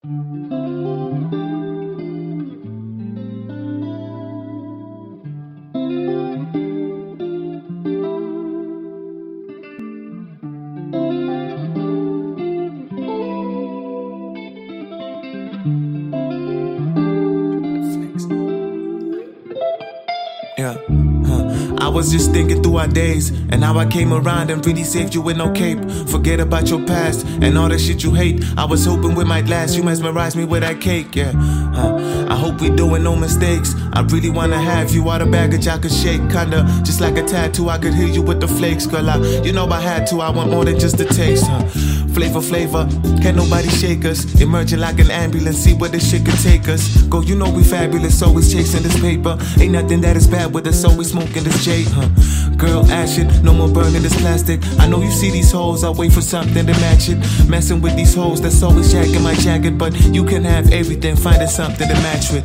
Yeah, I was just thinking through our days and how I came around and really saved you with no cape. Forget about your past and all the shit you hate. I was hoping we might last. You mesmerized me with that cake, yeah. I hope we doing no mistakes. I really wanna have you out of baggage I could shake. Kinda just like a tattoo, I could heal you with the flakes. Girl, you know I had to, I want more than just a taste, Flavor, can't nobody shake us. Emerging like an ambulance, see where this shit could take us. Go, you know we fabulous, always chasing this paper. Ain't nothing that is bad with us, always smoking this J, Girl, ash it, no more burning this plastic. I know you see these hoes, I wait for something to match it. Messing with these hoes, that's always jacking my jacket. But you can have everything, finding something to match with.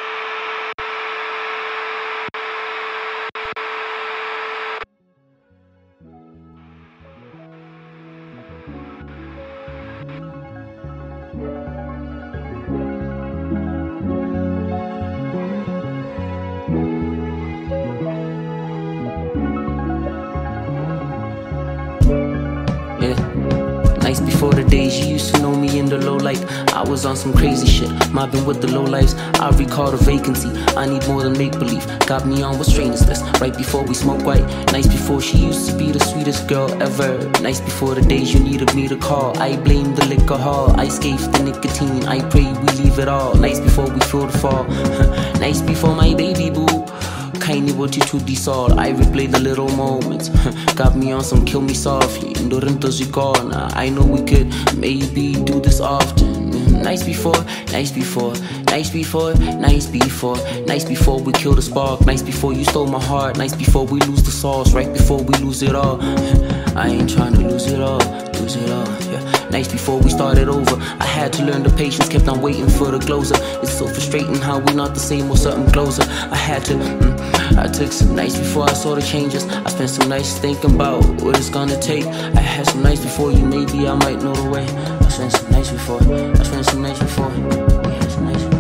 Nights before the days you used to know me in the low light. I was on some crazy shit, mobbing with the low lives. I recall the vacancy, I need more than make-believe. Got me on with strangers list, right before we smoke white. Nights before she used to be the sweetest girl ever. Nights before the days you needed me to call. I blame the liquor hall, I escaped the nicotine. I pray we leave it all, nights before we feel the fall. Nights before my baby boo. Kindly what you to this all, I replay the little moments. Got me on some kill me softly, Dorintos you gone. I know we could maybe do this often. Nights before, nights before, nights before, nights before, nights before we kill the spark. Nights before you stole my heart. Nights before we lose the sauce, right before we lose it all. I ain't trying to lose it all, yeah. Nights before we started over, I had to learn the patience, kept on waiting for the closer. It's so frustrating how we not the same or something closer. I took some nights before I saw the changes. I spent some nights thinking about what it's gonna take. I had some nights before you, maybe I might know the way. I spent some nights before, we had some nights